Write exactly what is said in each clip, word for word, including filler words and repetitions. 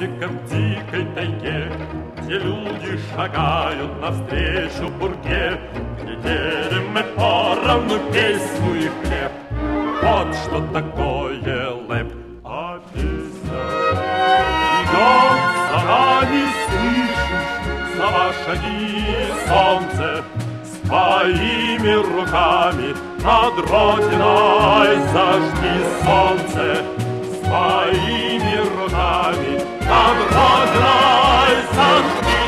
лесика в дикой тайге, где люди шагают навстречу бурге, где делим мы поровну песню и хлеб. Вот что такое лэп. А песня идет за нами, слышишь, слова, шаги, солнце. Своими руками над родиной зажги солнце. Своими руками над родиной зажги.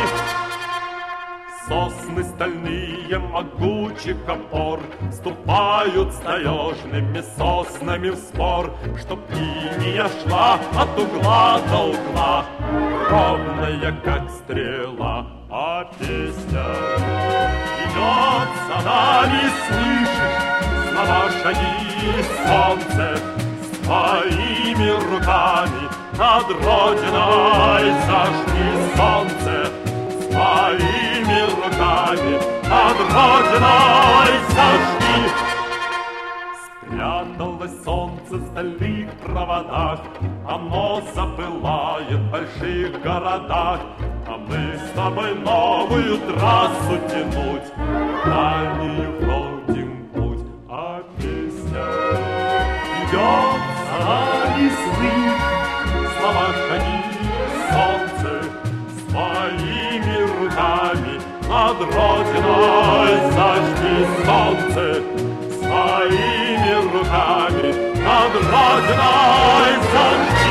Сосны стальные могучих опор ступают с таежными соснами в спор, чтоб линия шла от угла до угла, ровная, как стрела. А песня идет за нами, слышишь, слова, шаги, солнце. Своими руками над родиной зажги солнце. Своими руками над родиной зажги. Спряталось солнце в стальных проводах, оно запылает в больших городах. А мы с тобой новую трассу тянуть, дальнюю ходим путь. А песня идет за нами, слышь, слова, шаги, солнце. Своими руками над родиной зажги солнце. Своими руками над родиной зажги.